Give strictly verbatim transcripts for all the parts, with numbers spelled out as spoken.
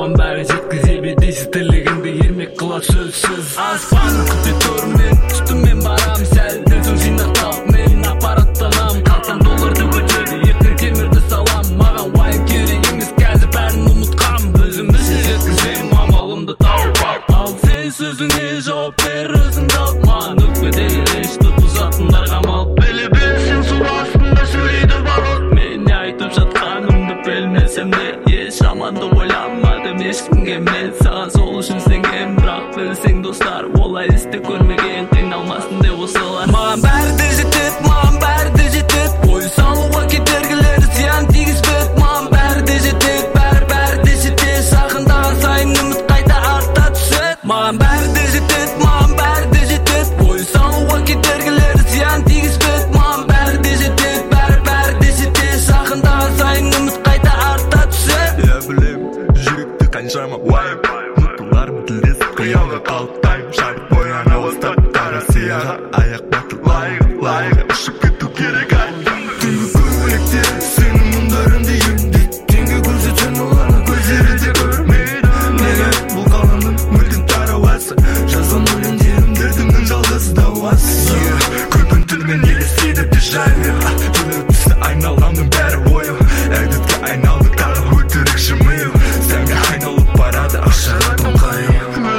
Маған бәрі жеткізе бедейсіз тілегіңді ермек қылат сөзсіз. Аспан күте тұр мен, үстіммен барам сәл. Ділсің жинақтап мен аппараттанам. Қалтам долларды көтерді, ертең темірді салам. Маған уайым керек емес, қазір бәрін ұмытқам. Өзімді жеткізем, амалымды тауып ал. Сен сөзіңе жауап бер, өзің тауып. Маған өкпедегі ренішті бұзатындарға мал. Біле білсең су астында сөйлейді балық. Мен не айтып жатқанымды білмесем де, еш жаманды ойламадым ешкімге мен. Саған сол үшін сенгем, бірақ білсең достар, олай істе көрмеген, қиналмасын деп осылар. Маған бәрі де жетеді, маған бәрі де жетеді. Ой салуға кедергілері зиян тигізбеді. Маған бәрі де жетеді, бәрі бәрі де жетеді. Жақындаған сайын үміт қайта арта түседі. Маған бәрі де жетеді, маған бәрі де жетеді. Ой салуға кедергілері зиян тигізбеді. Маған бәрі де жетеді, бәрі бәрі де жетеді. Жақындаған сайын үміт қайта арта түседі. Я білем, жүректі қаншама уайым, мұттыларым тілдесіп қиялға қалықтаймын. Шабыт бояна бастап қара сияға, аяқ батыл лайығы лайығы ұшып кету керек ай. Түнгі көңілекте сенің мұндарыңды емдейді. Теңге көрсетсең оларны көздері де көрмейді. Неге бұл қаланың мүлдем тарауасы, жазған өлеңдерім дертімнің жалғыз дауасы. Күлкін түнімен елестейді дежавю, түні түсті айналамның бәрі ойы. Әдетке айналды тағы өтірік жымию, сәнге айналып барады ақшаға тоңқайып.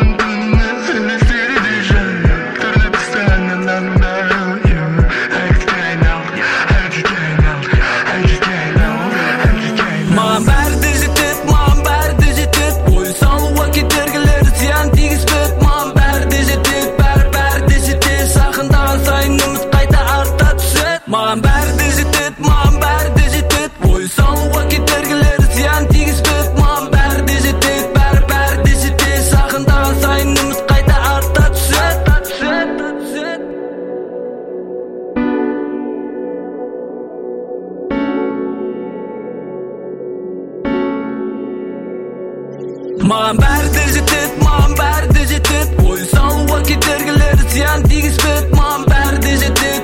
Маған бәрі де жетеді, маған бәрі де жетеді. Ой салуға кедергілері зиян тигізбеді. Маған бәрі де жетеді, бәрі бәрі де жетеді. Жақындаған сайын үміт қайта арта түседі. Маған бәрі де жетеді, маған бәрі де жетеді. Ой салуға кедергілері зиян тигізбеді. Маған бәрі де жетеді, бәрі бәрі де жетеді. Жақындаған сайын үміт қайта арта түседі. Маған бәрі де жетеді, маған бәрі де жетеді. Ой салуға кедергілері зиян тигізбеді. Маған бәрі де жетеді,